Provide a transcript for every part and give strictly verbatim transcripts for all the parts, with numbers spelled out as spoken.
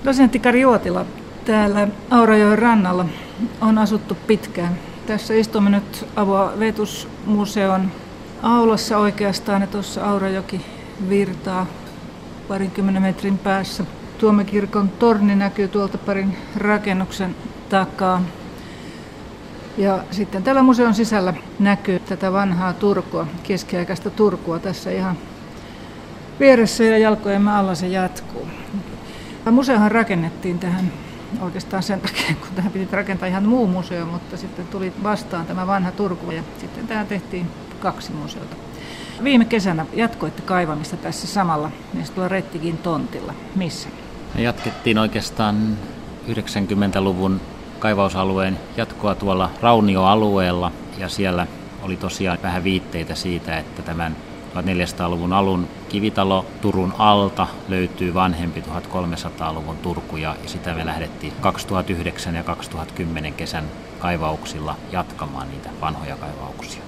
Dosentti Kari Uotila, täällä Aurajoen rannalla on asuttu pitkään. Tässä istumme nyt Avo Vetus-museon aulassa oikeastaan, ja tuossa Aurajoki virtaa parinkymmenen metrin päässä. Tuomiokirkon torni näkyy tuolta parin rakennuksen takaa. Ja sitten täällä museon sisällä näkyy tätä vanhaa Turkua, keskiaikaista Turkua tässä ihan vieressä, ja jalkojemme alla se jatkuu. Museohan rakennettiin tähän oikeastaan sen takia, kun tähän piti rakentaa ihan muu museo, mutta sitten tuli vastaan tämä vanha Turku, ja sitten tähän tehtiin kaksi museota. Viime kesänä jatkoitte kaivamista tässä samalla, niin tuolla Rettikin tontilla. Missä? Me jatkettiin oikeastaan yhdeksänkymmentäluvun kaivausalueen jatkoa tuolla Raunio-alueella, ja siellä oli tosiaan vähän viitteitä siitä, että tämän tuhatneljäsataaluvun alun kivitalo Turun alta löytyy vanhempi tuhatkolmesataaluvun Turku, ja sitä me lähdettiin kaksituhattayhdeksän ja kaksituhattakymmenen kesän kaivauksilla jatkamaan niitä vanhoja kaivauksia.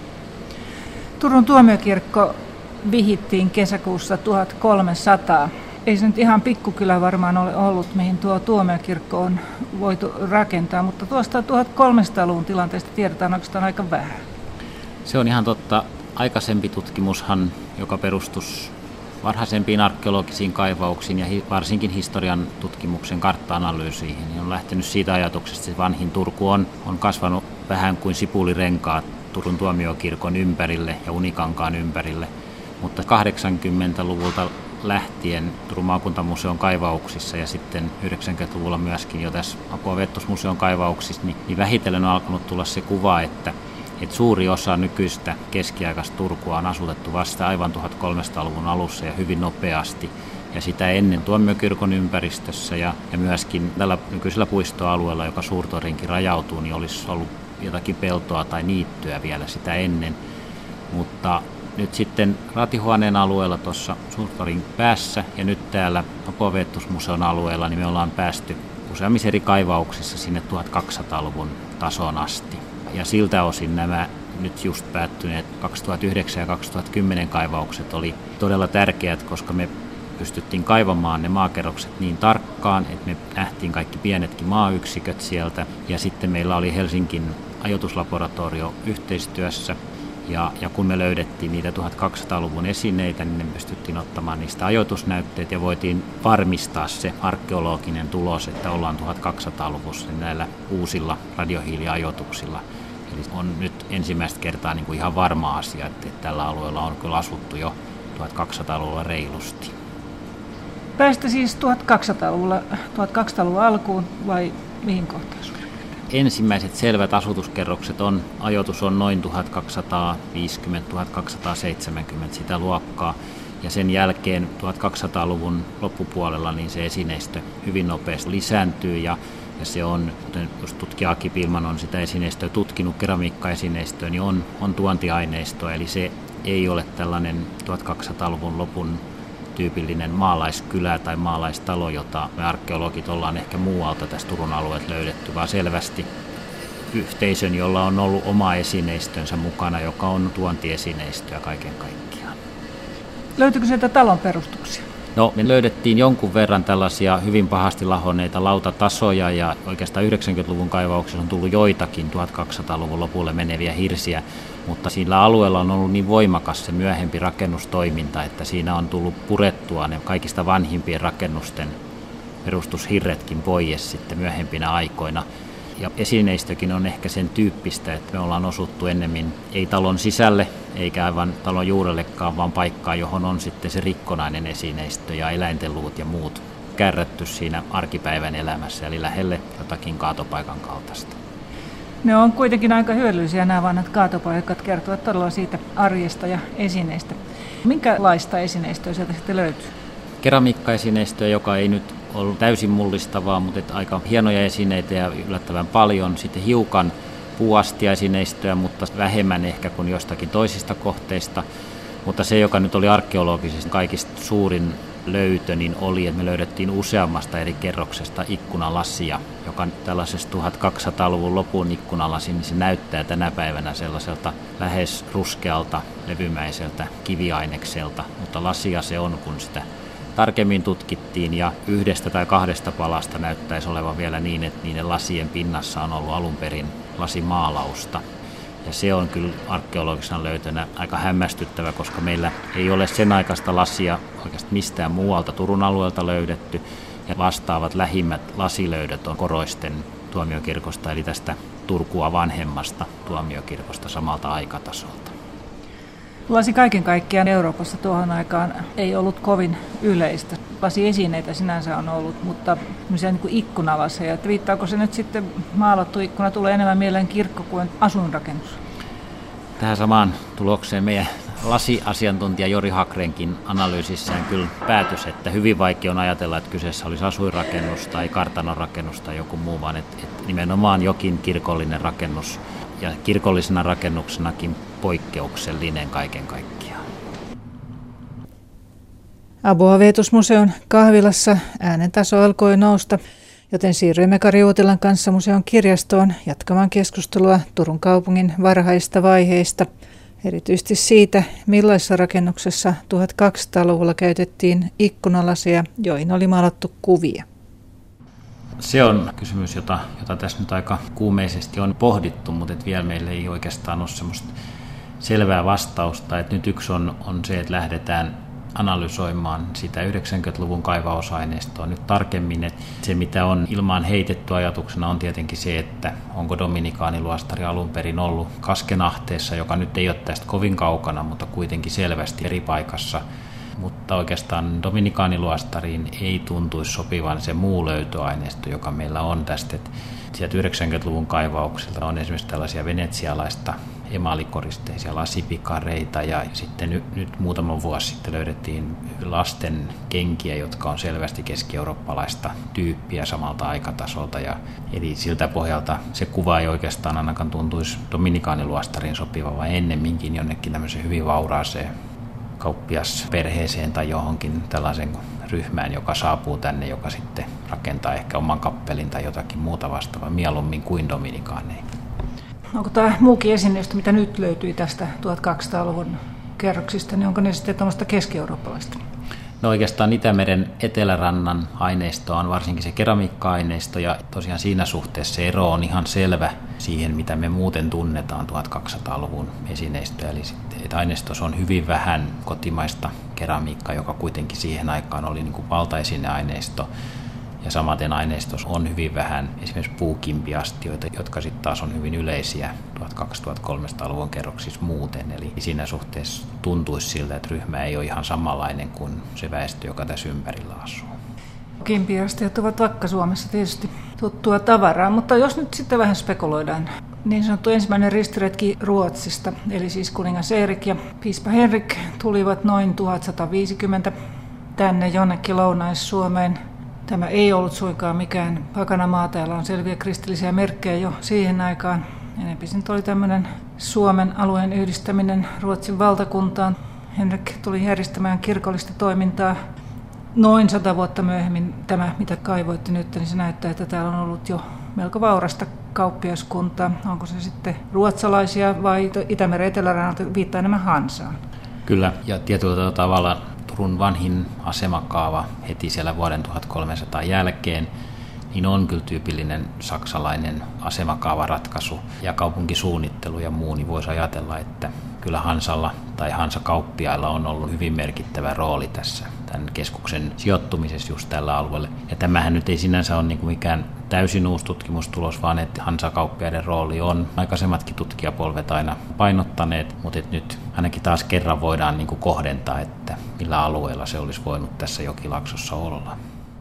Turun tuomiokirkko vihittiin kesäkuussa tuhatkolmesataa. Ei se nyt ihan pikkukylä varmaan ole ollut, mihin tuo tuomiokirkko on voitu rakentaa, mutta tuosta tuhatkolmesataaluvun tilanteesta tiedetään oikeastaan aika vähän. Se on ihan totta. Aikaisempi tutkimushan, joka perustus varhaisempiin arkeologisiin kaivauksiin ja varsinkin historian tutkimuksen kartta-analyysiin, niin on lähtenyt siitä ajatuksesta, että vanhin Turku on, on kasvanut vähän kuin sipulirenkaat Turun tuomiokirkon ympärille ja Unikankaan ympärille, mutta kahdeksankymmentäluvulta lähtien Turun maakuntamuseon kaivauksissa ja sitten yhdeksänkymmentäluvulla myöskin jo tässä Avo Vetus-museon kaivauksissa, niin, niin vähitellen on alkanut tulla se kuva, että, että suuri osa nykyistä keskiaikaista Turkua on asutettu vasta aivan tuhatkolmesataaluvun alussa ja hyvin nopeasti. Ja sitä ennen tuomiokirkon ympäristössä ja, ja myöskin tällä nykyisellä puistoalueella, joka Suurtorinkin rajautuu, niin olisi ollut jotakin peltoa tai niittyä vielä sitä ennen. Mutta nyt sitten Raatihuoneen alueella tuossa Suurtorin päässä ja nyt täällä Avo Vetus-museon alueella niin me ollaan päästy useammissa eri kaivauksissa sinne tuhatkaksisataaluvun tason asti. Ja siltä osin nämä nyt just päättyneet kaksituhattayhdeksän ja kaksituhattakymmenen kaivaukset oli todella tärkeät, koska me pystyttiin kaivamaan ne maakerrokset niin tarkkaan, että me nähtiin kaikki pienetkin maayksiköt sieltä. Ja sitten meillä oli Helsingin ajoituslaboratorio yhteistyössä. Ja, ja kun me löydettiin niitä tuhatkaksisataaluvun esineitä, niin me pystyttiin ottamaan niistä ajoitusnäytteet ja voitiin varmistaa se arkeologinen tulos, että ollaan tuhatkaksisataaluvussa näillä uusilla radiohiiliajoituksilla. Eli on nyt ensimmäistä kertaa niin kuin ihan varma asia, että tällä alueella on kyllä asuttu jo tuhatkaksisataaluvulla reilusti. Päästä siis tuhatkaksisataaluvulla, tuhatkaksisataaluvun alkuun vai mihin kohtaan? Ensimmäiset selvät asutuskerrokset on, ajoitus on noin tuhatkaksisataaviisikymmentä tuhatkaksisataaseitsemänkymmentä sitä luokkaa. Ja sen jälkeen tuhatkaksisataaluvun loppupuolella niin se esineistö hyvin nopeasti lisääntyy ja, ja se on, jos tutkija Aki Pilman on sitä esineistöä tutkinut, keramiikkaesineistöä, niin on, on tuontiaineistoa, eli se ei ole tällainen tuhatkaksisataaluvun lopun tyypillinen maalaiskylä tai maalaistalo, jota me arkeologit ollaan ehkä muualta tästä Turun alueelta löydetty, vaan selvästi yhteisön, jolla on ollut oma esineistönsä mukana, joka on tuontiesineistöä kaiken kaikkiaan. Löytyykö sieltä talon perustuksia? No, me löydettiin jonkun verran tällaisia hyvin pahasti lahonneita lautatasoja ja oikeastaan yhdeksänkymmentäluvun kaivauksessa on tullut joitakin tuhatkaksisataaluvun lopulle meneviä hirsiä, mutta sillä alueella on ollut niin voimakas se myöhempi rakennustoiminta, että siinä on tullut purettua ne kaikista vanhimpien rakennusten perustushirretkin pois sitten myöhempinä aikoina. Ja esineistökin on ehkä sen tyyppistä, että me ollaan osuttu ennemmin ei talon sisälle eikä aivan talon juurellekaan, vaan paikkaan, johon on sitten se rikkonainen esineistö ja eläintenluut ja muut kärrätty siinä arkipäivän elämässä, eli lähelle jotakin kaatopaikan kaltaista. Ne on kuitenkin aika hyödyllisiä nämä vanhat kaatopaikat, kertovat todella siitä arjesta ja esineistä. Minkälaista esineistöä sieltä sitten löytyy? Keramiikkaesineistöä, joka ei nyt ollut täysin mullistavaa, mutta aika hienoja esineitä ja yllättävän paljon. Sitten hiukan puuastiaesineistöä, mutta vähemmän ehkä kuin jostakin toisista kohteista. Mutta se, joka nyt oli arkeologisesti kaikista suurin löytö, niin oli, että me löydettiin useammasta eri kerroksesta ikkunalasia, joka tällaisessa tuhatkaksisataaluvun lopun ikkunalasi, niin se näyttää tänä päivänä sellaiselta lähes ruskealta, levymäiseltä kiviainekselta, mutta lasia se on, kun sitä tarkemmin tutkittiin ja yhdestä tai kahdesta palasta näyttäisi olevan vielä niin, että niiden lasien pinnassa on ollut alun perin lasimaalausta. Ja se on kyllä arkeologisena löytönä aika hämmästyttävä, koska meillä ei ole sen aikaista lasia oikeastaan mistään muualta Turun alueelta löydetty. Ja vastaavat lähimmät lasilöydöt on Koroisten tuomiokirkosta, eli tästä Turkua vanhemmasta tuomiokirkosta samalta aikatasolta. Lasi kaiken kaikkiaan Euroopassa tuohon aikaan ei ollut kovin yleistä. Lasiesineitä sinänsä on ollut, mutta niin kuin ikkunalaseja. Että viittaako se nyt sitten maalattu ikkuna tulee enemmän mieleen kirkko kuin asuinrakennus? Tähän samaan tulokseen meidän lasiasiantuntija Jori Hakrenkin analyysissään kyllä päätös, että hyvin vaikea on ajatella, että kyseessä olisi asuinrakennus tai kartanonrakennus tai joku muu, vaan että, että nimenomaan jokin kirkollinen rakennus ja kirkollisena rakennuksenakin poikkeuksellinen kaiken kaikkiaan. Aboa-Veetus-museon kahvilassa äänen taso alkoi nousta, joten siirryimme Kari Uotilan kanssa museon kirjastoon jatkamaan keskustelua Turun kaupungin varhaista vaiheista, erityisesti siitä, millaisessa rakennuksessa tuhatkaksisataaluvulla käytettiin ikkunalaseja, joihin oli maalattu kuvia. Se on kysymys, jota, jota tässä nyt aika kuumeisesti on pohdittu, mutta et vielä meillä ei oikeastaan ole semmoista selvää vastausta. Et nyt yksi on, on se, että lähdetään analysoimaan sitä yhdeksänkymmentäluvun kaivausaineistoa nyt tarkemmin. Et se, mitä on ilmaan heitetty ajatuksena, on tietenkin se, että onko dominikaaniluostari alun perin ollut Kaskenahteessa, joka nyt ei ole tästä kovin kaukana, mutta kuitenkin selvästi eri paikassa. Mutta oikeastaan dominikaaniluostariin ei tuntuisi sopivan se muu löytöaineisto, joka meillä on tästä. Et sieltä yhdeksänkymmentäluvun kaivauksilta on esimerkiksi tällaisia venetsialaista emalikoristeisia lasipikareita ja sitten nyt, nyt muutama vuosi sitten löydettiin lasten kenkiä, jotka on selvästi keski-eurooppalaista tyyppiä samalta aikatasolta. Ja, eli siltä pohjalta se kuva ei oikeastaan ainakaan tuntuisi dominikaaniluostariin sopiva, vaan ennemminkin jonnekin tämmöiseen hyvin vauraaseen kauppiasperheeseen tai johonkin tällaisen ryhmään, joka saapuu tänne, joka sitten rakentaa ehkä oman kappelin tai jotakin muuta vastaavaa mieluummin kuin dominikaaneihin. Onko tämä muukin esineistö, mitä nyt löytyi tästä tuhatkaksisataaluvun kerroksista, niin onko ne sitten tämmöistä keski-eurooppalaista? No oikeastaan Itämeren etelärannan aineisto on varsinkin se keramiikka-aineisto ja tosiaan siinä suhteessa se ero on ihan selvä siihen, mitä me muuten tunnetaan tuhatkaksisataaluvun esineistöä. Eli sitten, että aineistossa on hyvin vähän kotimaista keramiikkaa, joka kuitenkin siihen aikaan oli niin kuin valtaesineaineisto. Ja samaten aineistossa on hyvin vähän esimerkiksi puukimpiastioita, jotka sitten taas on hyvin yleisiä tuhatkaksisataa-tuhatkolmesataaluvun kerroksissa muuten. Eli siinä suhteessa tuntuisi siltä, että ryhmä ei ole ihan samanlainen kuin se väestö, joka tässä ympärillä asuu. Kimpiastiot ovat Vakka-Suomessa tietysti tuttua tavaraa, mutta jos nyt sitten vähän spekuloidaan. Niin sanottu ensimmäinen ristiretki Ruotsista, eli siis kuningas Erik ja piispa Henrik tulivat noin tuhatsataviisikymmentä tänne jonnekin Lounais-Suomeen. Tämä ei ollut suinkaan mikään pakanamaa. Täällä on selviä kristillisiä merkkejä jo siihen aikaan. Enempi se oli tämmöinen Suomen alueen yhdistäminen Ruotsin valtakuntaan. Henrik tuli järjestämään kirkollista toimintaa. Noin sata vuotta myöhemmin tämä, mitä kaivoitte nyt, niin se näyttää, että täällä on ollut jo melko vaurasta kauppiaskuntaa. Onko se sitten ruotsalaisia vai Itämeren etelärannalta viittaa enemmän Hansaan? Kyllä, ja tietyllä tavalla Turun vanhin asemakaava heti siellä vuoden tuhatkolmesataa jälkeen, niin on kyllä tyypillinen saksalainen asemakaavaratkaisu ja kaupunkisuunnittelu ja muu, niin voisi ajatella, että kyllä Hansalla tai Hansa-kauppiailla on ollut hyvin merkittävä rooli tässä tämän keskuksen sijoittumisessa just tällä alueella. Ja tämähän nyt ei sinänsä ole niin kuin mikään täysin uusi tutkimustulos, vaan että Hansa-kauppiaiden rooli on aikaisemmatkin tutkijapolvet aina painottaneet, mutta nyt ainakin taas kerran voidaan niin kuin kohdentaa, että millä alueella se olisi voinut tässä Jokilaksossa olla.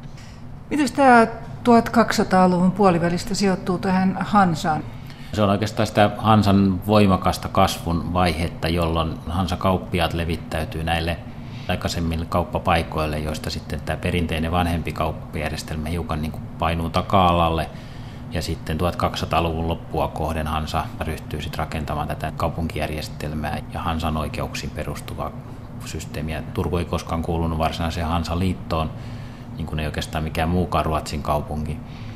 Miten tämä tuhatkaksisataaluvun puolivälistä sijoittuu tähän Hansaan? Se on oikeastaan sitä Hansan voimakasta kasvun vaihetta, jolloin Hansa-kauppiaat levittäytyy näille aikaisemmille kauppapaikoille, joista sitten tämä perinteinen vanhempi kauppajärjestelmä hiukan niin kuin painuu taka-alalle. Ja sitten tuhatkaksisataaluvun loppua kohden Hansa ryhtyy sitten rakentamaan tätä kaupunkijärjestelmää ja Hansan oikeuksiin perustuvaa systeemiä. Turku ei koskaan kuulunut varsinaiseen Hansa-liittoon, niin kuin ei oikeastaan mikään muukaan Ruotsin kaupunki.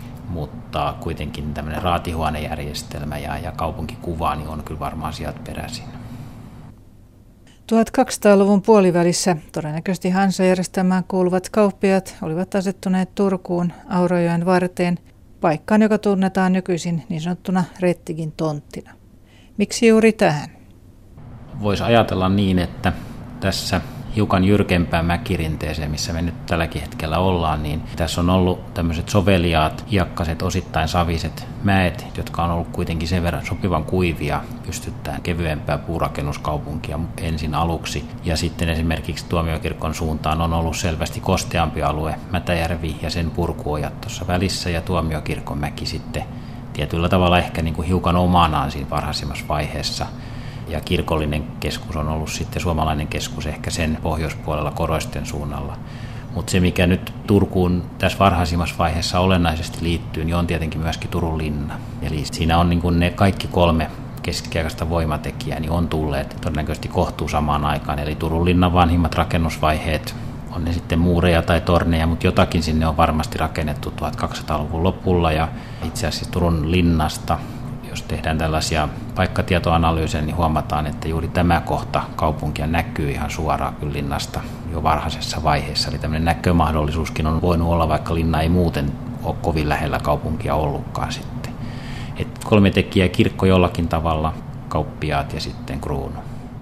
Mutta kuitenkin tämmöinen raatihuonejärjestelmä ja, ja kaupunkikuva niin on kyllä varmaan sieltä peräisin. tuhatkaksisataaluvun puolivälissä todennäköisesti Hansa-järjestelmään kuuluvat kauppiaat olivat asettuneet Turkuun Aurajoen varteen, paikkaan, joka tunnetaan nykyisin niin sanottuna Rettigin tonttina. Miksi juuri tähän? Voisi ajatella niin, että tässä hiukan jyrkempään mäkirinteeseen, missä me nyt tälläkin hetkellä ollaan, niin tässä on ollut tämmöiset soveliaat, hiekkaset, osittain saviset mäet, jotka on ollut kuitenkin sen verran sopivan kuivia, pystyttään kevyempää puurakennuskaupunkia ensin aluksi. Ja sitten esimerkiksi Tuomiokirkon suuntaan on ollut selvästi kosteampi alue, Mätäjärvi ja sen purkuojat tuossa välissä ja Tuomiokirkon mäki sitten tietyllä tavalla ehkä niin kuin hiukan omanaan siinä varhaisimmassa vaiheessa. Ja kirkollinen keskus on ollut sitten suomalainen keskus ehkä sen pohjoispuolella Koroisten suunnalla. Mutta se, mikä nyt Turkuun tässä varhaisimmassa vaiheessa olennaisesti liittyy, niin on tietenkin myöskin Turun linna. Eli siinä on niin kuin ne kaikki kolme keskiaikaista voimatekijää, niin on tulleet todennäköisesti kohtuu samaan aikaan. Eli Turun linnan vanhimmat rakennusvaiheet, on ne sitten muureja tai torneja, mutta jotakin sinne on varmasti rakennettu tuhatkaksisataaluvun lopulla. Ja itse asiassa Turun linnasta, jos tehdään tällaisia paikkatietoanalyysejä, niin huomataan, että juuri tämä kohta kaupunkia näkyy ihan suoraan kyllä linnasta jo varhaisessa vaiheessa. Eli tämmöinen näkömahdollisuuskin on voinut olla, vaikka linna ei muuten ole kovin lähellä kaupunkia ollutkaan sitten. Et kolme tekijää, kirkko jollakin tavalla, kauppiaat ja sitten kruunu.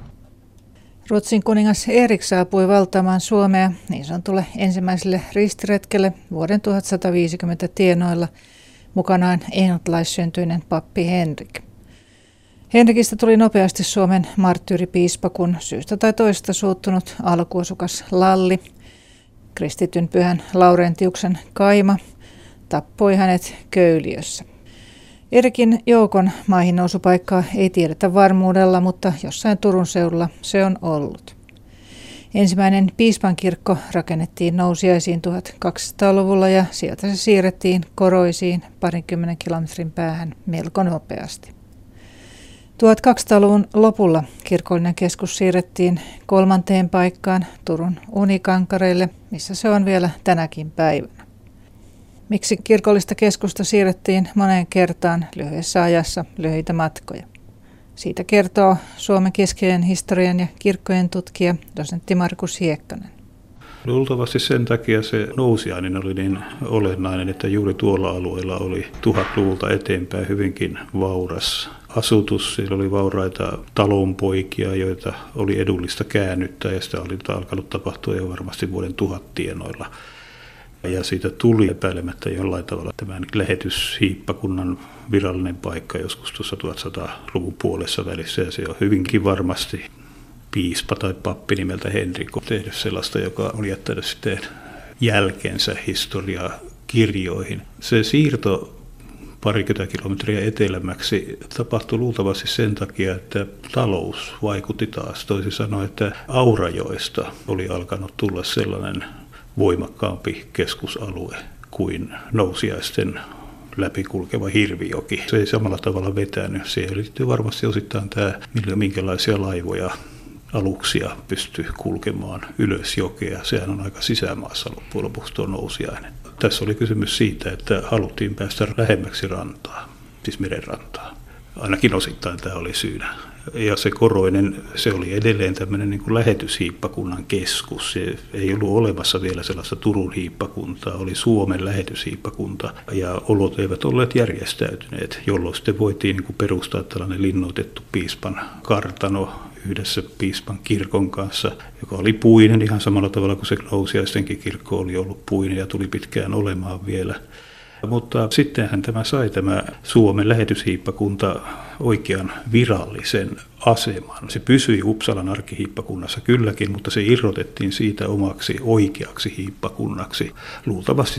Ruotsin kuningas Erik saapui valtaamaan Suomea niin sanotulle ensimmäiselle ristiretkelle vuoden tuhatsataviisikymmentä tienoilla. Mukanaan englantilaissyntyinen pappi Henrik. Henrikistä tuli nopeasti Suomen marttyyripiispa, kun syystä tai toisesta suuttunut alkuosukas Lalli, kristityn pyhän Laurentiuksen kaima, tappoi hänet Köyliössä. Erikin joukon maihin nousupaikkaa ei tiedetä varmuudella, mutta jossain Turun seudulla se on ollut. Ensimmäinen piispankirkko rakennettiin nousiaisiin tuhatkaksisataaluvulla ja sieltä se siirrettiin Koroisiin parinkymmenen kilometrin päähän melko nopeasti. tuhatkaksisataaluvun lopulla kirkollinen keskus siirrettiin kolmanteen paikkaan Turun Unikankareille, missä se on vielä tänäkin päivänä. Miksi kirkollista keskusta siirrettiin moneen kertaan lyhyessä ajassa lyhyitä matkoja? Siitä kertoo Suomen keskeinen historian ja kirkkojen tutkija dosentti Markus Hiekkanen. Luultavasti sen takia se nousiainen oli niin olennainen, että juuri tuolla alueella oli tuhatluvulta eteenpäin hyvinkin vauras asutus. Siellä oli vauraita talonpoikia, joita oli edullista käännyttää ja sitä oli alkanut tapahtua jo varmasti vuoden tuhat tienoilla. Ja siitä tuli epäilemättä jollain tavalla tämän lähetyshiippakunnan virallinen paikka joskus tuossa tuhatsataluvun puolessa välissä. Ja se on hyvinkin varmasti piispa tai pappi nimeltä Henrik on tehnyt sellaista, joka on jättänyt sitten jälkensä historiaa kirjoihin. Se siirto parikymmentä kilometriä etelämmäksi tapahtui luultavasti sen takia, että talous vaikutti taas. Toisin sanoen, että Aurajoesta oli alkanut tulla sellainen voimakkaampi keskusalue kuin nousiaisten läpikulkeva Hirvijoki. Se ei samalla tavalla vetänyt. Siihen liittyy varmasti osittain tämä, minkälaisia laivoja, aluksia pystyy kulkemaan ylös jokea. Sehän on aika sisämaassa loppujen lopuksi tuo nousiainen. Tässä oli kysymys siitä, että haluttiin päästä lähemmäksi rantaa, siis merenrantaa. Ainakin osittain tämä oli syynä. Ja se Koroinen, se oli edelleen tämmöinen niin kuin lähetyshiippakunnan keskus. Se ei ollut olemassa vielä sellaista Turun hiippakuntaa, oli Suomen lähetyshiippakunta. Ja olot eivät olleet järjestäytyneet, jolloin sitten voitiin niin kuin perustaa tällainen linnoitettu piispan kartano yhdessä piispan kirkon kanssa, joka oli puinen ihan samalla tavalla kuin se nousiaistenkin kirkko oli ollut puinen ja tuli pitkään olemaan vielä. Mutta sittenhän tämä sai tämä Suomen lähetyshiippakunta oikean virallisen aseman. Se pysyi Uppsalan arkkihiippakunnassa kylläkin, mutta se irrotettiin siitä omaksi oikeaksi hiippakunnaksi luultavasti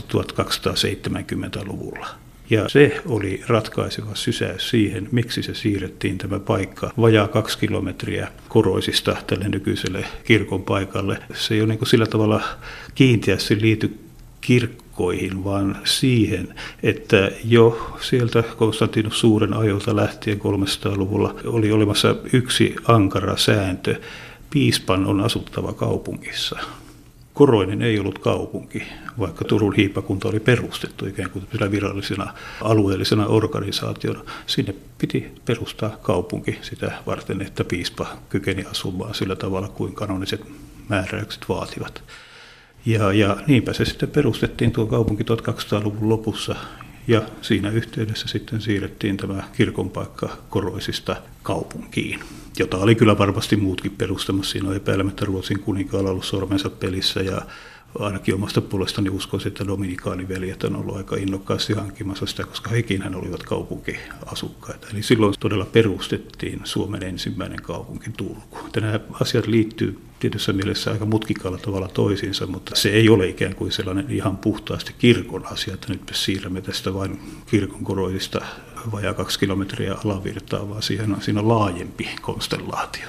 tuhatkaksisataaseitsemänkymmentäluvulla. Ja se oli ratkaiseva sysäys siihen, miksi se siirrettiin tämä paikka vajaa kaksi kilometriä Koroisista tälle nykyiselle kirkon paikalle. Se ei ole niin kuin sillä tavalla kiinteästi liity kirkkoihin, vaan siihen, että jo sieltä Konstantinus Suuren ajoilta lähtien kolmesataaluvulla oli olemassa yksi ankara sääntö. Piispan on asuttava kaupungissa. Koroinen ei ollut kaupunki, vaikka Turun hiippakunta oli perustettu ikään kuin virallisena alueellisena organisaationa. Sinne piti perustaa kaupunki sitä varten, että piispa kykeni asumaan sillä tavalla kuin kanoniset määräykset vaativat. Ja, ja niinpä se sitten perustettiin tuo kaupunki tuhatkaksisataaluvun lopussa ja siinä yhteydessä sitten siirrettiin tämä kirkonpaikka Koroisista kaupunkiin, jota oli kyllä varmasti muutkin perustamassa. Siinä on epäilemättä Ruotsin kuninkaalla ollut sormensa pelissä ja ainakin omasta puolestani uskoisin, että dominikaaniveljet on ollut aika innokkaasti hankkimassa sitä, koska hekinhän olivat kaupunkiasukkaita. Eli silloin todella perustettiin Suomen ensimmäinen kaupunki Turku. Nämä asiat liittyy tietyssä mielessä aika mutkikkaalla tavalla toisiinsa, mutta se ei ole ikään kuin sellainen ihan puhtaasti kirkon asia, että nyt me siirrämme tästä vain kirkon Koroisista vajaa kaksi kilometriä alavirtaa, vaan siihen on, siinä on laajempi konstellaatio.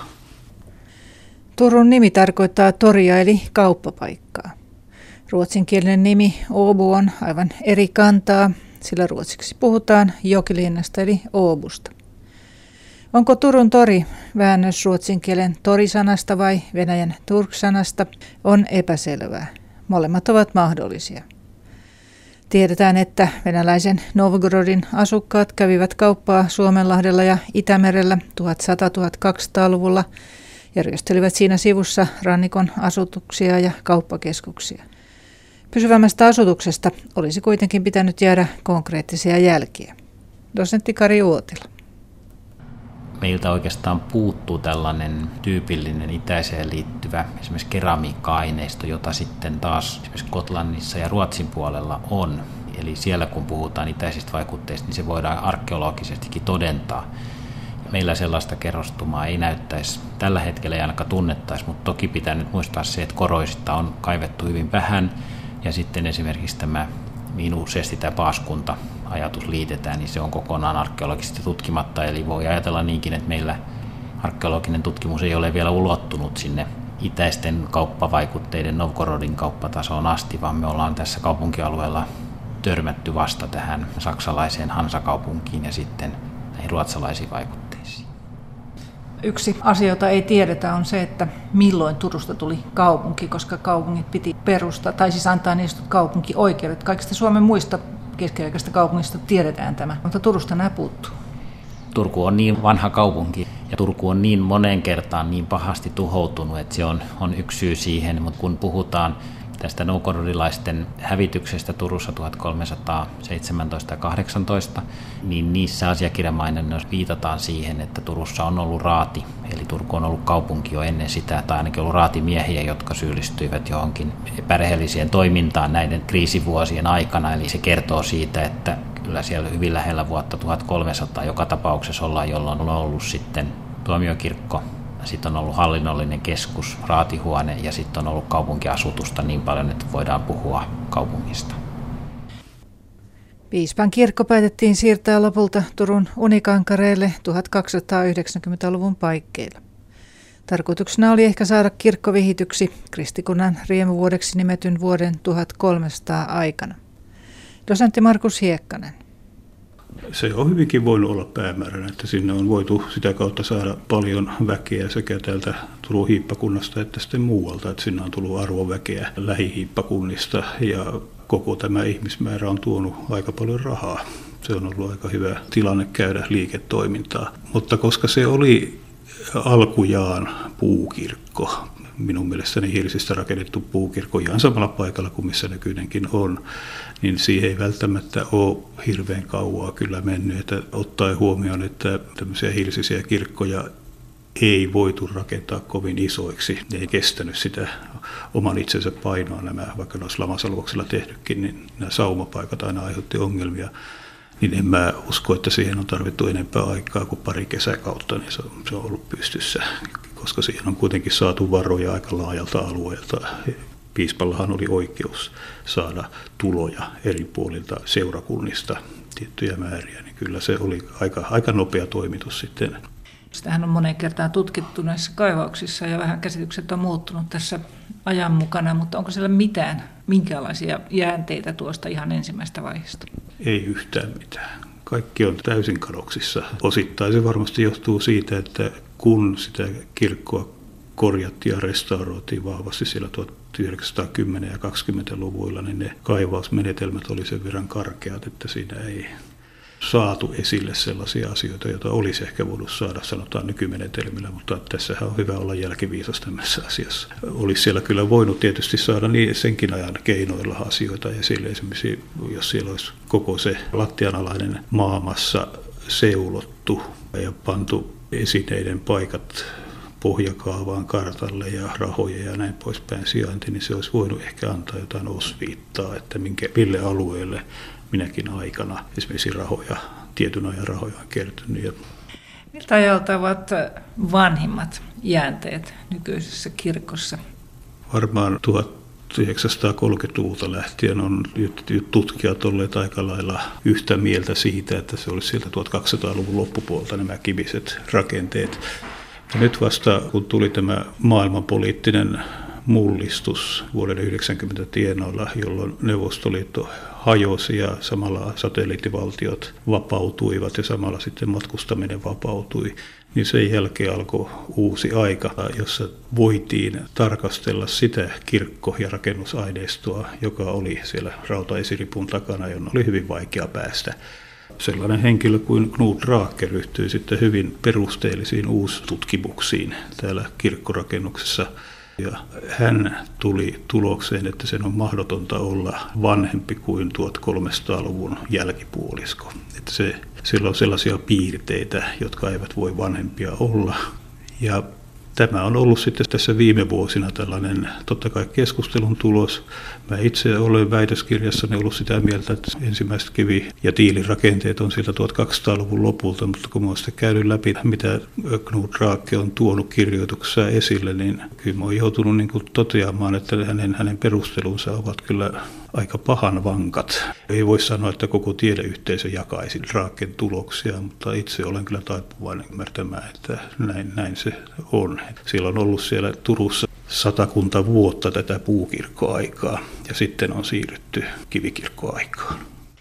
Turun nimi tarkoittaa toria eli kauppapaikkaa. Ruotsinkielinen nimi Åbo on aivan eri kantaa, sillä ruotsiksi puhutaan jokilinnasta eli Åbusta. Onko Turun tori väännös ruotsin kielen torisanasta vai Venäjän turksanasta on epäselvää. Molemmat ovat mahdollisia. Tiedetään, että venäläisen Novgorodin asukkaat kävivät kauppaa Suomenlahdella ja Itämerellä tuhatsata-tuhatkaksisataaluvulla ja ryöstelivät siinä sivussa rannikon asutuksia ja kauppakeskuksia. Pysyvämmästä asutuksesta olisi kuitenkin pitänyt jäädä konkreettisia jälkiä. Dosentti Kari Uotila. Meiltä oikeastaan puuttuu tällainen tyypillinen itäiseen liittyvä esimerkiksi keramiikka-aineisto, jota sitten taas esimerkiksi Gotlannissa ja Ruotsin puolella on. Eli siellä kun puhutaan itäisistä vaikutteista, niin se voidaan arkeologisestikin todentaa. Meillä sellaista kerrostumaa ei näyttäisi, tällä hetkellä ei ainakaan tunnettaisi, mutta toki pitää nyt muistaa se, että Koroisista on kaivettu hyvin vähän. Ja sitten esimerkiksi tämä, mihin useasti tämä paaskunta-ajatus liitetään, niin se on kokonaan arkeologisesti tutkimatta. Eli voi ajatella niinkin, että meillä arkeologinen tutkimus ei ole vielä ulottunut sinne itäisten kauppavaikutteiden Novgorodin kauppatasoon asti, vaan me ollaan tässä kaupunkialueella törmätty vasta tähän saksalaiseen Hansa-kaupunkiin ja sitten näihin ruotsalaisiin vaikutteisiin. Yksi asia, jota ei tiedetä, on se, että milloin Turusta tuli kaupunki, koska kaupungit piti perustaa, tai siis antaa niistä kaupunkioikeudet. Kaikista Suomen muista keskiaikaisista kaupungista tiedetään tämä, mutta Turusta nämä puuttuu. Turku on niin vanha kaupunki ja Turku on niin moneen kertaan niin pahasti tuhoutunut, että se on, on yksi syy siihen, mutta kun puhutaan tästä novgorodilaisten hävityksestä Turussa tuhatkolmesataaseitsemäntoista ja kahdeksantoista, niin niissä asiakirjamainonnoissa viitataan siihen, että Turussa on ollut raati, eli Turku on ollut kaupunki jo ennen sitä, tai ainakin ollut raatimiehiä, jotka syyllistyivät johonkin epärehelliseen toimintaan näiden kriisivuosien aikana, eli se kertoo siitä, että kyllä siellä hyvin lähellä vuotta tuhatkolmesataa joka tapauksessa ollaan, jolloin on ollut sitten tuomiokirkko, sitten on ollut hallinnollinen keskus, raatihuone ja sitten on ollut kaupunkiasutusta niin paljon, että voidaan puhua kaupungista. Piispan kirkko päätettiin siirtää lopulta Turun Unikankareelle tuhatkaksisataayhdeksänkymmentäluvun paikkeilla. Tarkoituksena oli ehkä saada kirkko vihityksi kristikunnan riemuvuodeksi nimetyn vuoden tuhatkolmesataa aikana. Dosentti Markus Hiekkanen. Se on hyvinkin voinut olla päämääränä, että sinne on voitu sitä kautta saada paljon väkeä sekä täältä Turun hiippakunnasta että sitten muualta, että sinne on tullut arvoväkeä lähihiippakunnista ja koko tämä ihmismäärä on tuonut aika paljon rahaa. Se on ollut aika hyvä tilanne käydä liiketoimintaa, mutta koska se oli alkujaan puukirkko, minun mielestäni Hirsistä rakennettu puukirkko ihan samalla paikalla kuin missä nykyinenkin on, niin siihen ei välttämättä ole hirveän kauaa kyllä mennyt, että ottaen huomioon, että tämmöisiä hirsisiä kirkkoja ei voitu rakentaa kovin isoiksi. Ne ei kestänyt sitä oman itsensä painoa, nämä, vaikka ne olisi lamasalvoksilla tehdytkin, niin nämä saumapaikat aina aiheutti ongelmia. Niin en mä usko, että siihen on tarvittu enempää aikaa kuin pari kesäkautta, niin se on, se on ollut pystyssä, koska siihen on kuitenkin saatu varoja aika laajalta alueelta. Piispallahan oli oikeus saada tuloja eri puolilta seurakunnista tiettyjä määriä, niin kyllä se oli aika, aika nopea toimitus sitten. Sitähän on moneen kertaan tutkittu näissä kaivauksissa ja vähän käsitykset on muuttunut tässä ajan mukana, mutta onko siellä mitään, minkälaisia jäänteitä tuosta ihan ensimmäistä vaiheesta? Ei yhtään mitään. Kaikki on täysin kadoksissa. Osittain se varmasti johtuu siitä, että kun sitä kirkkoa korjattiin ja restauroitiin vahvasti siellä tuhatyhdeksänsataakymmenen- ja kaksikymmentäluvuilla, niin ne kaivausmenetelmät oli sen verran karkeat, että siinä ei saatu esille sellaisia asioita, joita olisi ehkä voinut saada, sanotaan nykymenetelmillä, mutta tässähän on hyvä olla jälkiviisas tämmöisessä asiassa. Olisi siellä kyllä voinut tietysti saada niin senkin ajan keinoilla asioita esille, esimerkiksi jos siellä olisi koko se lattianalainen maamassa seulottu ja pantu esineiden paikat pohjakaavaan kartalle ja rahoja ja näin poispäin sijainti, niin se olisi voinut ehkä antaa jotain osviittaa, että minkä, mille alueelle minäkin aikana esimerkiksi rahoja, tietyn ajan rahoja on kertynyt. Miltä ajalta ovat vanhimmat jäänteet nykyisessä kirkossa? Varmaan tuhatyhdeksänsataakolmekymmentäluvulta lähtien on tutkijat olleet aika lailla yhtä mieltä siitä, että se olisi sieltä tuhatkaksisataaluvun loppupuolta nämä kiviset rakenteet. Ja nyt vasta kun tuli tämä maailmanpoliittinen mullistus vuoden yhdeksänkymmentä tienoilla, jolloin Neuvostoliitto hajosi ja samalla satelliittivaltiot vapautuivat ja samalla sitten matkustaminen vapautui, niin sen jälkeen alkoi uusi aika, jossa voitiin tarkastella sitä kirkko- ja rakennusaineistoa, joka oli siellä rautaesiripun takana, jonne oli hyvin vaikea päästä. Sellainen henkilö kuin Knut Raake ryhtyi sitten hyvin perusteellisiin uustutkimuksiin täällä kirkkorakennuksessa. Ja hän tuli tulokseen, että sen on mahdotonta olla vanhempi kuin tuhatkolmesataaluvun jälkipuolisko. Että se, sillä on sellaisia piirteitä, jotka eivät voi vanhempia olla. Ja tämä on ollut sitten tässä viime vuosina tällainen totta kai keskustelun tulos. Mä itse olen väitöskirjassani ollut sitä mieltä, että ensimmäiset kivi- ja tiilirakenteet on sieltä tuhatkaksisataaluvun lopulta, mutta kun mä oon sitten käynyt läpi, mitä Knut Raake on tuonut kirjoituksessa esille, niin kyllä mä oon joutunut niin kuin toteamaan, että hänen, hänen perustelunsa ovat kyllä aika pahan vankat. Ei voi sanoa, että koko tiedeyhteisö jakaisi Raaken tuloksia, mutta itse olen kyllä taipuvainen ymmärtämään, että näin, näin se on. Siellä on ollut siellä Turussa satakunta vuotta tätä puukirkkoaikaa ja sitten on siirrytty kivikirkkoaikaan.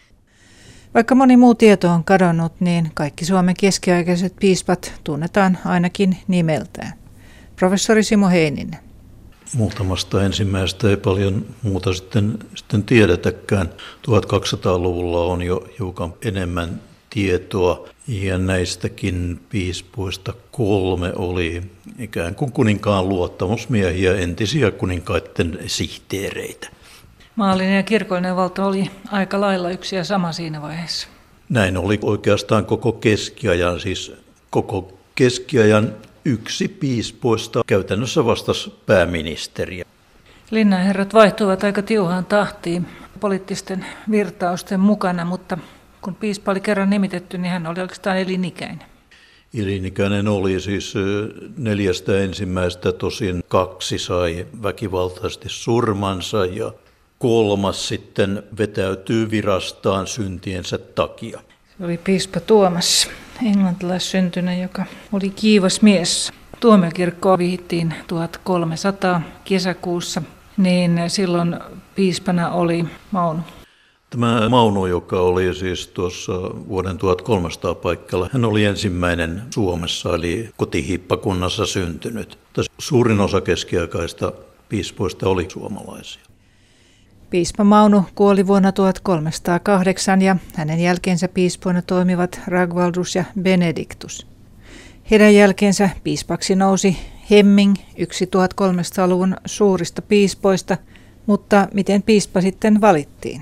Vaikka moni muu tieto on kadonnut, niin kaikki Suomen keskiaikaiset piispat tunnetaan ainakin nimeltään. Professori Simo Heininen. Muutamasta ensimmäisestä ei paljon muuta sitten, sitten tiedetäkään. tuhatkaksisataaluvulla on jo hiukan enemmän tietoa ja näistäkin piispoista kolme oli ikään kuin kuninkaan luottamusmiehiä, entisiä kuninkaiden sihteereitä. Maallinen ja kirkollinen valta oli aika lailla yksi ja sama siinä vaiheessa. Näin oli oikeastaan koko keskiajan, siis koko keskiajan yksi piispoista käytännössä vastasi pääministeriä. Linnanherrat vaihtuivat aika tiuhaan tahtiin poliittisten virtausten mukana, mutta kun piispa oli kerran nimitetty, niin hän oli oikeastaan elinikäinen. Elinikäinen oli siis neljästä ensimmäistä, tosin kaksi sai väkivaltaisesti surmansa ja kolmas sitten vetäytyy virastaan syntiensä takia. Se oli piispa Tuomas, englantilaissyntyinen, joka oli kiivas mies. Tuomiokirkkoa vihittiin tuhatkolmesataa kesäkuussa, niin silloin piispana oli Mauno. Tämä Mauno, joka oli siis tuossa vuoden tuhatkolmesataa paikalla, hän oli ensimmäinen Suomessa, eli kotihiippakunnassa syntynyt. Suurin osa keskiaikaista piispoista oli suomalaisia. Piispa Mauno kuoli vuonna tuhatkolmesataakahdeksan ja hänen jälkeensä piispoina toimivat Ragvaldus ja Benediktus. Heidän jälkeensä piispaksi nousi Hemming, yksi tuhatkolmesataaluvun suurista piispoista, mutta miten piispa sitten valittiin?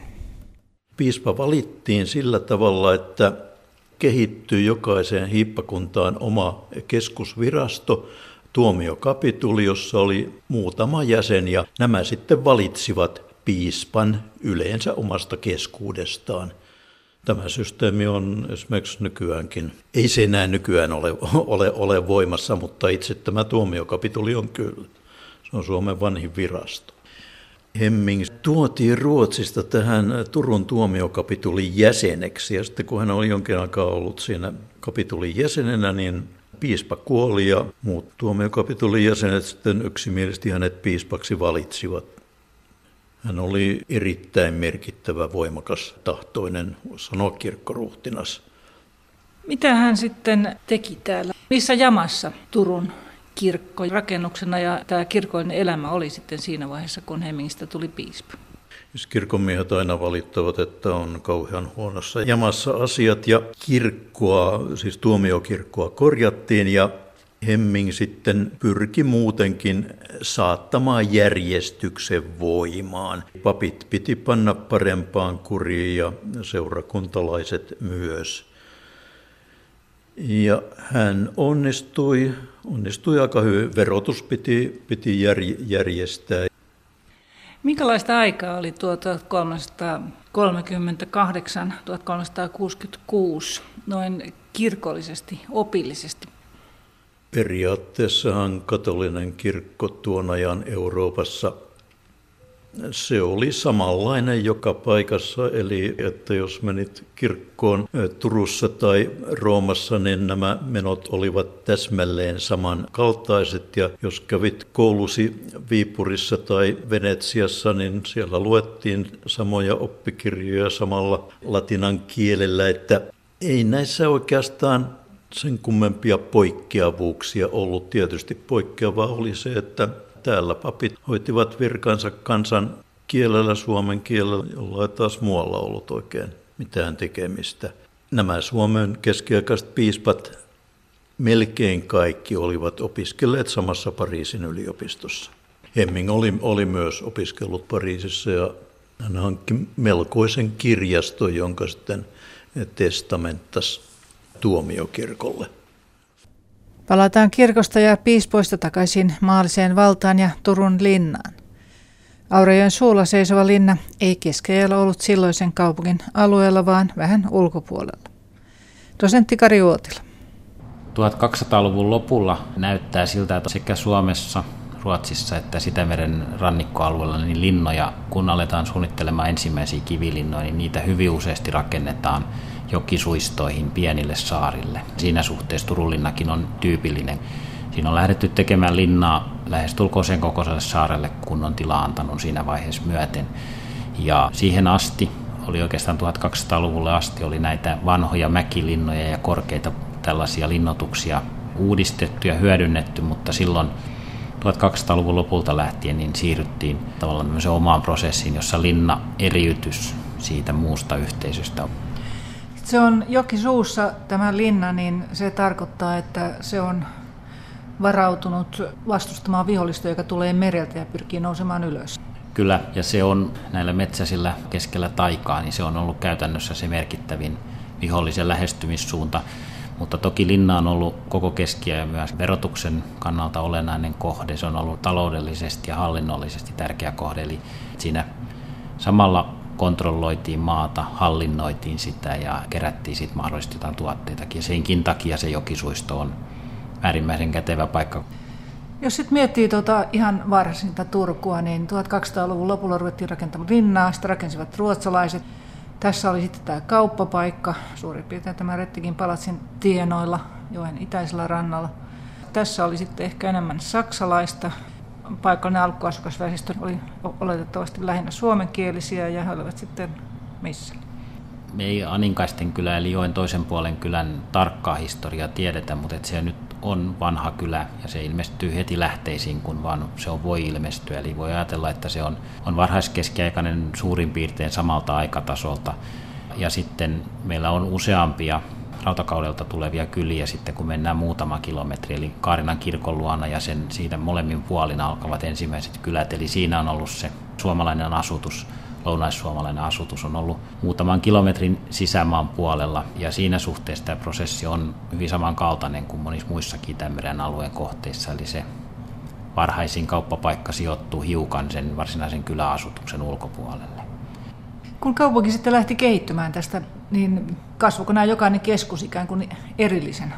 Piispa valittiin sillä tavalla, että kehittyi jokaiseen hiippakuntaan oma keskusvirasto, tuomiokapituli, jossa oli muutama jäsen ja nämä sitten valitsivat piispan yleensä omasta keskuudestaan. Tämä systeemi on esimerkiksi nykyäänkin, ei se enää nykyään ole, ole, ole voimassa, mutta itse tämä tuomiokapituli on kyllä. Se on Suomen vanhin virasto. Hemming tuotiin Ruotsista tähän Turun tuomiokapitulin jäseneksi ja sitten kun hän oli jonkin aikaa ollut siinä kapitulin jäsenenä, niin piispa kuoli ja muut tuomiokapitulin jäsenet sitten yksimielisesti hänet piispaksi valitsivat. Hän oli erittäin merkittävä, voimakas, tahtoinen, voisi sanoa kirkkoruhtinas. Mitä hän sitten teki täällä? Missä jamassa Turun kirkko rakennuksena ja tämä kirkollinen elämä oli sitten siinä vaiheessa, kun Hemmingistä tuli piispa. Kirkonmiehet aina valittavat, että on kauhean huonossa jamassa asiat ja kirkkoa, siis tuomiokirkkoa korjattiin ja Hemming sitten pyrki muutenkin saattamaan järjestyksen voimaan. Papit piti panna parempaan kuriin ja seurakuntalaiset myös. Ja hän onnistui, onnistui aika hyvin. Verotus piti, piti jär, järjestää. Minkälaista aikaa oli tuo tuhatkolmesataakolmekymmentäkahdeksan tuhatkolmesataakuusikymmentäkuusi noin kirkollisesti, opillisesti? Periaatteessahan katolinen kirkko tuon ajan Euroopassa, se oli samanlainen joka paikassa, eli että jos menit kirkkoon Turussa tai Roomassa, niin nämä menot olivat täsmälleen samankaltaiset. Ja jos kävit koulusi Viipurissa tai Venetsiassa, niin siellä luettiin samoja oppikirjoja samalla latinan kielellä, että ei näissä oikeastaan sen kummempia poikkeavuuksia ollut. Tietysti poikkeavaa oli se, että täällä papit hoitivat virkansa kansan kielellä, suomen kielellä, jolla ei taas muualla ollut oikein mitään tekemistä. Nämä Suomen keskiaikaiset piispat, melkein kaikki olivat opiskelleet samassa Pariisin yliopistossa. Hemming oli, oli myös opiskellut Pariisissa ja hän hankki melkoisen kirjaston, jonka sitten testamenttasi tuomiokirkolle. Palataan kirkosta ja piispoista takaisin maalliseen valtaan ja Turun linnaan. Aurajoen suulla seisova linna ei keskellä ollut silloisen kaupungin alueella, vaan vähän ulkopuolella. Dosentti Kari Uotila. tuhatkaksisataaluvun lopulla näyttää siltä, että sekä Suomessa, Ruotsissa että Sitämeren rannikkoalueella niin linnoja, kun aletaan suunnittelemaan ensimmäisiä kivilinnoja, niin niitä hyvin useasti rakennetaan jokisuistoihin pienille saarille. Siinä suhteessa Turun linnakin on tyypillinen. Siinä on lähdetty tekemään linnaa lähestulkoon sen kokoiselle saarelle, kun on tila antanut siinä vaiheessa myöten. Ja siihen asti, oli oikeastaan tuhatkaksisataaluvulle asti, oli näitä vanhoja mäkilinnoja ja korkeita tällaisia linnoituksia uudistettu ja hyödynnetty, mutta silloin tuhatkaksisataaluvun lopulta lähtien niin siirryttiin tavallaan tämmöiseen omaan prosessiin, jossa linna eriytys siitä muusta yhteisöstä. Se on jokisuussa tämä linna, niin se tarkoittaa, että se on varautunut vastustamaan vihollista, joka tulee mereltä ja pyrkii nousemaan ylös. Kyllä, ja se on näillä metsäisillä keskellä taikaa, niin se on ollut käytännössä se merkittävin vihollisen lähestymissuunta. Mutta toki linna on ollut koko keskiä ja myös verotuksen kannalta olennainen kohde. Se on ollut taloudellisesti ja hallinnollisesti tärkeä kohde. Eli siinä samalla kontrolloitiin maata, hallinnoitiin sitä ja kerättiin siitä mahdollisesti jotain tuotteitakin. Ja senkin takia se jokisuisto on äärimmäisen kätevä paikka. Jos sitten miettii tuota ihan varsinta Turkua, niin tuhatkaksisataaluvun lopulla ruvettiin rakentamaan linnaa, sitä rakensivat ruotsalaiset. Tässä oli sitten tämä kauppapaikka, suurin piirtein tämä Rettikin palatsin tienoilla, joen itäisellä rannalla. Tässä oli sitten ehkä enemmän saksalaista. Paikallinen alkuasukasväestö oli oletettavasti lähinnä suomenkielisiä ja he olivat sitten missä? Me ei Aninkaisten kylä eli joen toisen puolen kylän tarkkaa historiaa tiedetä, mutta se nyt on vanha kylä ja se ilmestyy heti lähteisiin, kun vaan se on voi ilmestyä. Eli voi ajatella, että se on, on varhaiskeskiaikainen suurin piirtein samalta aikatasolta. Ja sitten meillä on useampia rautakaudelta tulevia kyliä sitten, kun mennään muutama kilometri, eli Kaarinan kirkon luona ja sen siitä molemmin puolin alkavat ensimmäiset kylät. Eli siinä on ollut se suomalainen asutus. Lounais-suomalainen asutus on ollut muutaman kilometrin sisämaan puolella ja siinä suhteessa tämä prosessi on hyvin samankaltainen kuin monissa muissakin Itämeren alueen kohteissa, eli se varhaisin kauppapaikka sijoittuu hiukan sen varsinaisen kyläasutuksen ulkopuolelle. Kun kaupunki sitten lähti kehittymään tästä, niin kasvoiko nämä jokainen keskus ikään kuin erillisenä?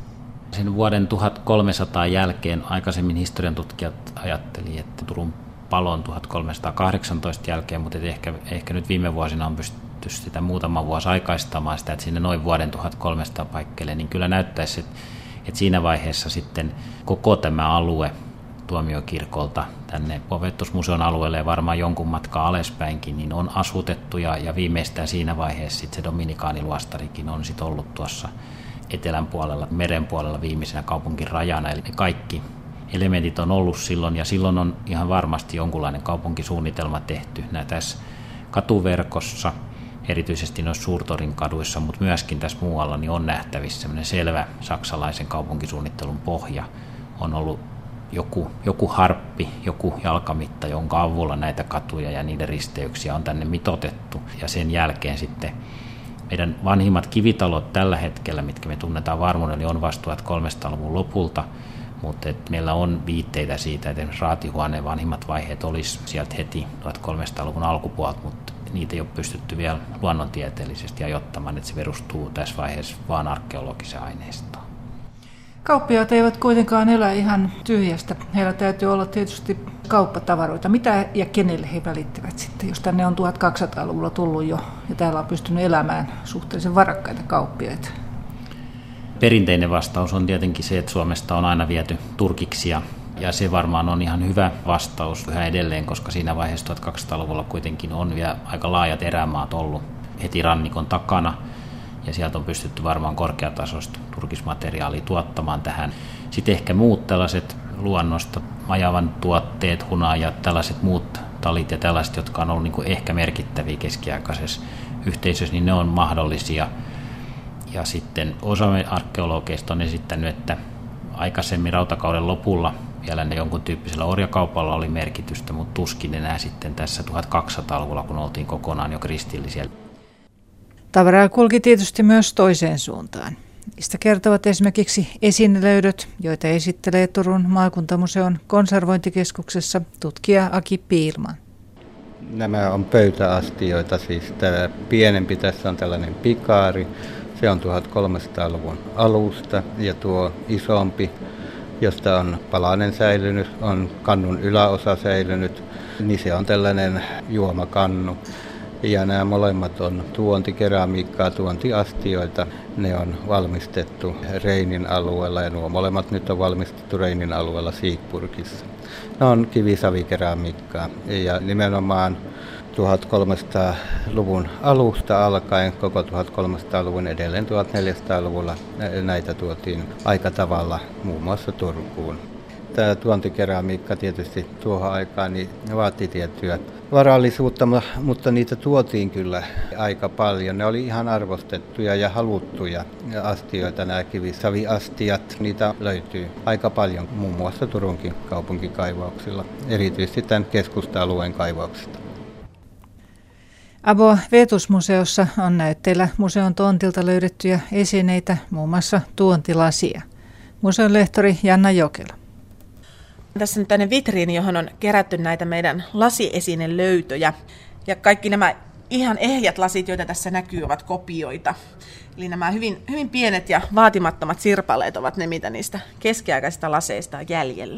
Sen vuoden tuhatkolmesataa jälkeen aikaisemmin historian tutkijat ajatteli, että Turun palon tuhatkolmesataakahdeksantoista jälkeen, mutta ehkä, ehkä nyt viime vuosina on pystytty sitä muutama vuosi aikaistamaan sitä, että sinne noin vuoden tuhatkolmesataa paikkeille, niin kyllä näyttäisi, että, että siinä vaiheessa sitten koko tämä alue tuomiokirkolta tänne Bovettusmuseon alueelle ja varmaan jonkun matkaa alaspäinkin, niin on asutettu ja, ja viimeistään siinä vaiheessa sitten se Dominikaaniluostarikin on sitten ollut tuossa etelän puolella, meren puolella viimeisenä kaupunkin rajana, eli kaikki elementit on ollut silloin, ja silloin on ihan varmasti jonkunlainen kaupunkisuunnitelma tehty tässä katuverkossa, erityisesti noissa suurtorin kaduissa, mutta myöskin tässä muualla niin on nähtävissä sellainen selvä saksalaisen kaupunkisuunnittelun pohja. On ollut joku, joku harppi, joku jalkamitta, jonka avulla näitä katuja ja niiden risteyksiä on tänne mitotettu, ja sen jälkeen sitten meidän vanhimmat kivitalot tällä hetkellä, mitkä me tunnetaan varmuudella, niin on vasta tuhatkolmesataaluvun lopulta, mutta meillä on viitteitä siitä, että esimerkiksi raatihuoneen vanhimmat vaiheet olisi sieltä heti tuhatkolmesataaluvun alkupuolta, mutta niitä ei ole pystytty vielä luonnontieteellisesti ajoittamaan, että se perustuu tässä vaiheessa vain arkeologiseen aineistoon. Kauppiaat eivät kuitenkaan elä ihan tyhjästä. Heillä täytyy olla tietysti kauppatavaroita. Mitä ja kenelle he välittävät sitten, jos tänne on tuhatkaksisataaluvulla tullut jo ja täällä on pystynyt elämään suhteellisen varakkaita kauppiaita? Perinteinen vastaus on tietenkin se, että Suomesta on aina viety turkiksia, ja se varmaan on ihan hyvä vastaus yhä edelleen, koska siinä vaiheessa tuhatkaksisataaluvulla kuitenkin on vielä aika laajat erämaat ollut heti rannikon takana, ja sieltä on pystytty varmaan korkeatasoista turkismateriaalia tuottamaan tähän. Sitten ehkä muut tällaiset luonnosta, majavan tuotteet, hunajat, tällaiset muut talit ja tällaiset, jotka on ollut niin kuin ehkä merkittäviä keskiaikaisessa yhteisössä, niin ne on mahdollisia. Ja sitten osa arkeologeista on esittänyt, että aikaisemmin rautakauden lopulla vielä ne jonkun tyyppisellä orjakaupalla oli merkitystä, mutta tuskin enää sitten tässä tuhatkaksisataaluvulla, kun oltiin kokonaan jo kristillisiä. Tavaraa kulki tietysti myös toiseen suuntaan. Niistä kertovat esimerkiksi esinelöydöt, joita esittelee Turun maakuntamuseon konservointikeskuksessa tutkija Aki Piilman. Nämä on pöytäastioita, siis tämä pienempi tässä on tällainen pikaari, se on tuhatkolmesataaluvun alusta, ja tuo isompi, josta on palanen säilynyt, on kannun yläosa säilynyt, niin se on tällainen juomakannu. Ja nämä molemmat on tuontikeramiikkaa, tuontiastioita. Ne on valmistettu Reinin alueella, ja nuo molemmat nyt on valmistettu Reinin alueella Siegburgissa. Ne on kivisavikeramiikkaa, ja nimenomaan tuhatkolmesataaluvun alusta alkaen, koko tuhatkolmesataaluvun edelleen tuhatneljäsataaluvulla näitä tuotiin aika tavalla muun muassa Turkuun. Tämä tuontikeramiikka tietysti tuohon aikaan niin vaati tiettyä varallisuutta, mutta niitä tuotiin kyllä aika paljon. Ne oli ihan arvostettuja ja haluttuja astioita, nämä kivisaviastiat. Niitä löytyy aika paljon muun muassa Turunkin kaupunkikaivauksilla, erityisesti tämän keskusta-alueen kaivauksista. Avo Vetusmuseossa on näytteillä museon tontilta löydettyjä esineitä, muun muassa tuontilasia. Museon lehtori Janna Jokela. Tässä on tämmöinen vitriini, johon on kerätty näitä meidän lasiesinelöytöjä. Ja kaikki nämä ihan ehjät lasit, joita tässä näkyy, ovat kopioita. Eli nämä hyvin, hyvin pienet ja vaatimattomat sirpaleet ovat ne, mitä niistä keskiaikaisista laseista on jäljellä.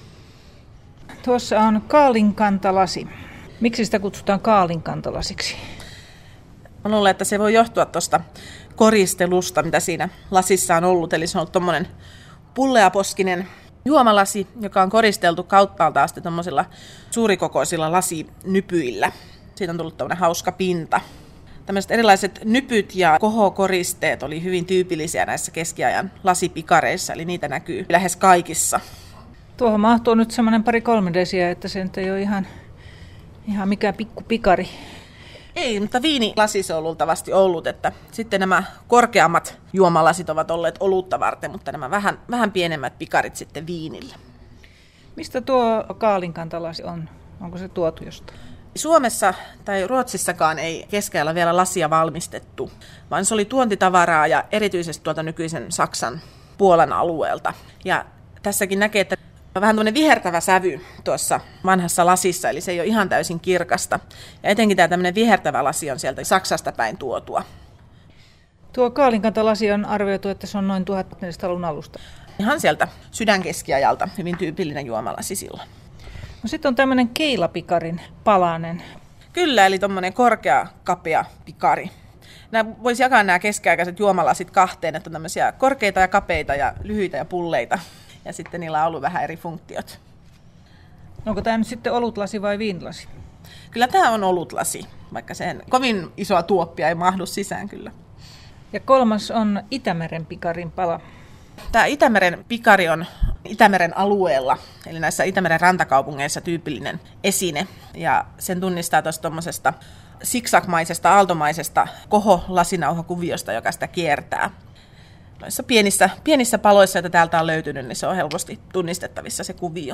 Tuossa on kaalinkantalasi. Miksi sitä kutsutaan kaalinkantalasiksi? Mä luulen, että se voi johtua tuosta koristelusta, mitä siinä lasissa on ollut. Eli se on ollut tuommoinen pulleaposkinen juomalasi, joka on koristeltu kauttaalta asti tuommoisilla suurikokoisilla lasinypyillä. Siitä on tullut tämmöinen hauska pinta. Tämmöiset erilaiset nypyt ja kohokoristeet oli hyvin tyypillisiä näissä keskiajan lasipikareissa, eli niitä näkyy lähes kaikissa. Tuohon mahtuu nyt semmoinen pari kolme desiä, että se nyt ei ole ihan, ihan mikään pikku pikari. Ei, mutta viinilasi se on luultavasti ollut, että sitten nämä korkeammat juomalasit ovat olleet olutta varten, mutta nämä vähän, vähän pienemmät pikarit sitten viinillä. Mistä tuo kaalinkantalasi on? Onko se tuotu jostain? Suomessa tai Ruotsissakaan ei keskellä vielä lasia valmistettu, vaan se oli tuontitavaraa ja erityisesti tuolta nykyisen Saksan Puolan alueelta. Ja tässäkin näkee, että on vähän tämmöinen vihertävä sävy tuossa vanhassa lasissa, eli se ei ole ihan täysin kirkasta. Ja etenkin tämä tämmöinen vihertävä lasi on sieltä Saksasta päin tuotua. Tuo kaalinkantalasi on arvioitu, että se on noin tuhatneljäsataaluvun alusta. Ihan sieltä sydänkeskiajalta, hyvin tyypillinen juomalasi silloin. No sitten on tämmöinen keilapikarin palanen. Kyllä, eli tuommoinen korkea, kapea pikari. Nämä voisi jakaa nämä keskiaikaiset juomalasit kahteen, että on tämmöisiä korkeita ja kapeita ja lyhyitä ja pulleita. Ja sitten niillä on ollut vähän eri funktiot. Onko tämä nyt sitten olutlasi vai viinilasi? Kyllä tämä on olutlasi, vaikka sen kovin isoa tuoppia ei mahdu sisään kyllä. Ja kolmas on Itämeren pikarin pala. Tämä Itämeren pikari on Itämeren alueella, eli näissä Itämeren rantakaupungeissa tyypillinen esine. Ja sen tunnistaa tuosta tuommoisesta siksakmaisesta, aaltomaisesta koho-lasinauhakuviosta, joka sitä kiertää. Noissa pienissä, pienissä paloissa, joita täältä on löytynyt, niin se on helposti tunnistettavissa se kuvio.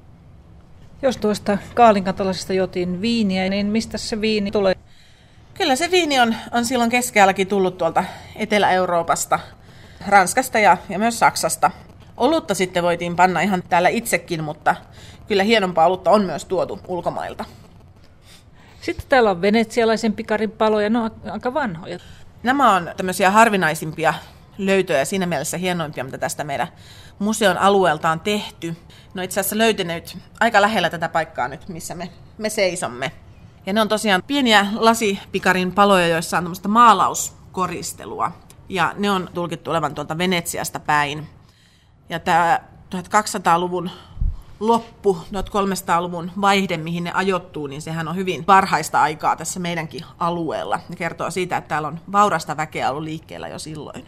Jos tuosta Kaalinkatalasesta jotin viiniä, niin mistä se viini tulee? Kyllä se viini on, on silloin keskeälläkin tullut tuolta Etelä-Euroopasta, Ranskasta ja, ja myös Saksasta. Olutta sitten voitiin panna ihan täällä itsekin, mutta kyllä hienompaa olutta on myös tuotu ulkomailta. Sitten täällä on venetsialaisen pikarin paloja, ne on aika vanhoja. Nämä on tämmöisiä harvinaisimpia löytöjä, siinä mielessä hienoimpia, mitä tästä meidän museon alueelta on tehty. No itse asiassa löytynyt aika lähellä tätä paikkaa nyt, missä me, me seisomme. Ja ne on tosiaan pieniä lasipikarin paloja, joissa on tämmöistä maalauskoristelua. Ja ne on tulkittu olevan tuolta Venetsiasta päin. Ja tämä tuhatkaksisataaluvun loppu, tuhatkolmesataaluvun vaihde, mihin ne ajoittuu, niin sehän on hyvin varhaista aikaa tässä meidänkin alueella. Ne kertoo siitä, että täällä on vaurasta väkeä ollut liikkeellä jo silloin.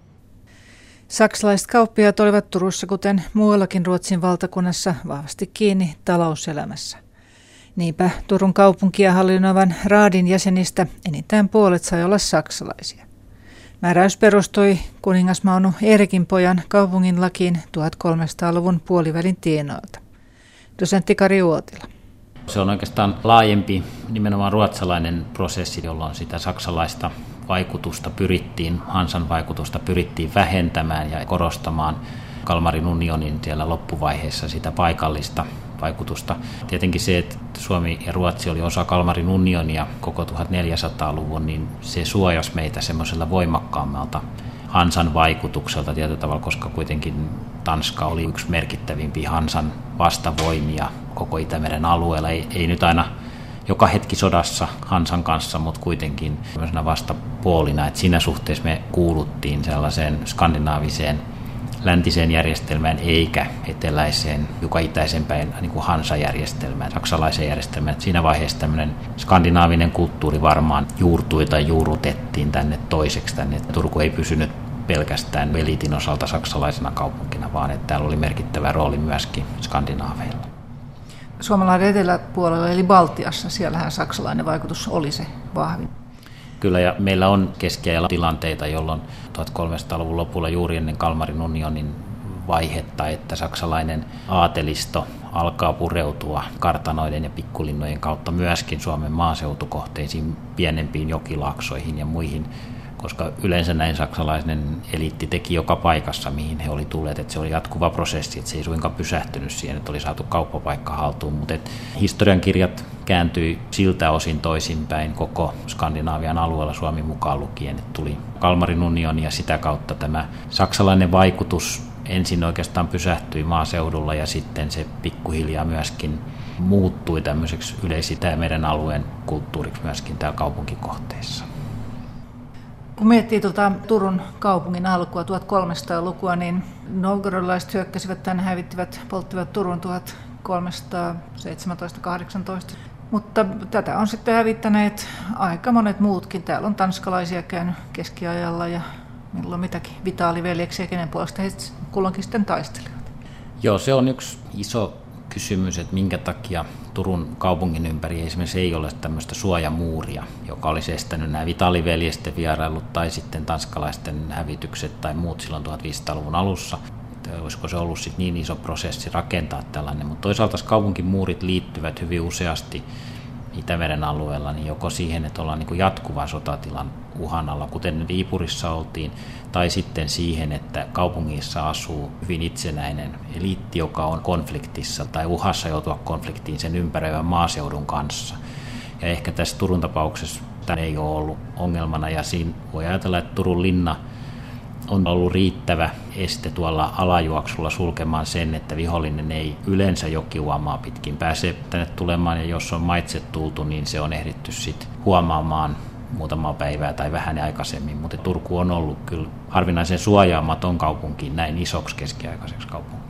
Saksalaiset kauppiaat olivat Turussa, kuten muuallakin Ruotsin valtakunnassa, vahvasti kiinni talouselämässä. Niinpä Turun kaupunkia hallinnoivan raadin jäsenistä enintään puolet sai olla saksalaisia. Määräys perustui kuningas Mauno Eerikin pojan kaupungin lakiin tuhatkolmesataaluvun puolivälin tienoilta. Dosentti Kari Uotila. Se on oikeastaan laajempi, nimenomaan ruotsalainen prosessi, jolloin sitä saksalaista vaikutusta pyrittiin, Hansan vaikutusta pyrittiin vähentämään ja korostamaan Kalmarin unionin siellä loppuvaiheessa sitä paikallista vaikutusta. Tietenkin se, että Suomi ja Ruotsi oli osa Kalmarin unionia koko tuhatneljäsataaluvun, niin se suojasi meitä semmoisella voimakkaammalta Hansan vaikutukselta tietyllä tavalla, koska kuitenkin Tanska oli yksi merkittävimpiä Hansan vastavoimia koko Itämeren alueella. Ei, ei nyt aina joka hetki sodassa Hansan kanssa, mutta kuitenkin vastapuolina. Että siinä suhteessa me kuuluttiin sellaiseen skandinaaviseen läntiseen järjestelmään eikä eteläiseen, joka itäisempään niin kuin Hansa-järjestelmään, saksalaiseen järjestelmään. Et siinä vaiheessa tämmöinen skandinaavinen kulttuuri varmaan juurtui tai juurrutettiin tänne toiseksi. Tänne. Turku ei pysynyt pelkästään eliitin osalta saksalaisena kaupunkina, vaan että täällä oli merkittävä rooli myöskin skandinaaveilla. Suomalainen eteläpuolella eli Baltiassa, siellähän saksalainen vaikutus oli se vahvin. Kyllä, ja meillä on keskiajalla tilanteita, jolloin tuhatkolmesataaluvun lopulla juuri ennen Kalmarin unionin vaihetta, että saksalainen aatelisto alkaa pureutua kartanoiden ja pikkulinnojen kautta myöskin Suomen maaseutukohteisiin, pienempiin jokilaaksoihin ja muihin, koska yleensä näin saksalainen eliitti teki joka paikassa, mihin he oli tulleet. Että se oli jatkuva prosessi, että se ei suinkaan pysähtynyt siihen, että oli saatu kauppapaikka haltuun. Mutta historiankirjat kääntyi siltä osin toisinpäin koko Skandinaavian alueella, Suomi mukaan lukien. Että tuli Kalmarin unioni ja sitä kautta tämä saksalainen vaikutus ensin oikeastaan pysähtyi maaseudulla ja sitten se pikkuhiljaa myöskin muuttui tämmöiseksi yleis-Itämeren alueen kulttuuriksi myöskin täällä kaupunkikohteissa. Kun miettii tuota Turun kaupungin alkua, tuhatkolmesataalukua, niin novgorodilaiset hyökkäsivät tänne, hävittivät, polttivat Turun tuhatkolmesataaseitsemäntoista kahdeksantoista. Mutta tätä on sitten hävittäneet aika monet muutkin. Täällä on tanskalaisia käynyt keskiajalla ja milloin mitäkin vitaaliveljeksiä, kenen puolesta he kulloinkin sitten taistelivat. Joo, se on yksi iso kysymys, että minkä takia Turun kaupungin ympäri esimerkiksi ei ole tämmöistä suojamuuria, joka olisi estänyt nämä vitaaliveljesten vierailut tai sitten tanskalaisten hävitykset tai muut silloin tuhatviisisataaluvun alussa. Olisiko se ollut sitten niin iso prosessi rakentaa tällainen, mutta toisaalta kaupunkimuurit liittyvät hyvin useasti Itämeren alueella niin joko siihen, että ollaan niin kuin jatkuvan sotatilan uhan alla, kuten nyt Viipurissa oltiin, tai sitten siihen, että kaupungissa asuu hyvin itsenäinen eliitti, joka on konfliktissa tai uhassa joutua konfliktiin sen ympäröivän maaseudun kanssa. Ja ehkä tässä Turun tapauksessa tämä ei ole ollut ongelmana, ja siinä voi ajatella, että Turun linna on ollut riittävä este tuolla alajuoksulla sulkemaan sen, että vihollinen ei yleensä jokiuomaa pitkin pääse tänne tulemaan, ja jos on maitse tultu, niin se on ehditty sitten huomaamaan muutamaa päivää tai vähän aikaisemmin, mutta Turku on ollut kyllä harvinaisen suojaamaton kaupunki näin isoksi keskiaikaiseksi kaupunki.